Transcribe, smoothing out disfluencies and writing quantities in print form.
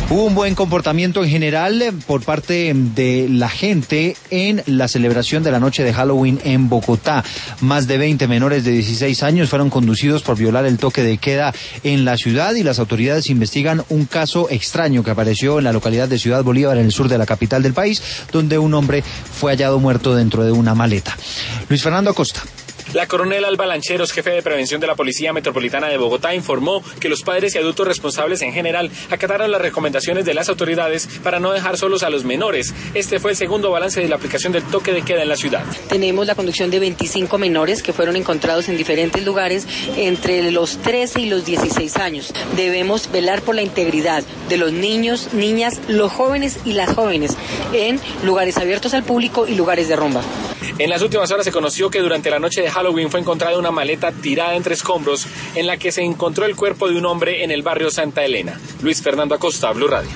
Hubo un buen comportamiento en general por parte de la gente en la celebración de la noche de Halloween en Bogotá. Más de 20 menores de 16 años fueron conducidos por violar el toque de queda en la ciudad y las autoridades investigan un caso extraño que apareció en la localidad de Ciudad Bolívar, en el sur de la capital del país, donde un hombre fue hallado muerto dentro de una maleta. Luis Fernando Acosta. La coronel Alba Lancheros, jefe de prevención de la Policía Metropolitana de Bogotá, informó que los padres y adultos responsables en general acataron las recomendaciones de las autoridades para no dejar solos a los menores. Este fue el segundo balance de la aplicación del toque de queda en la ciudad. Tenemos la conducción de 25 menores que fueron encontrados en diferentes lugares entre los 13 y los 16 años. Debemos velar por la integridad de los niños, niñas, los jóvenes y las jóvenes en lugares abiertos al público y lugares de rumba. En las últimas horas se conoció que durante la noche de Halloween fue encontrada una maleta tirada entre escombros en la que se encontró el cuerpo de un hombre en el barrio Santa Elena. Luis Fernando Acosta, Blue Radio.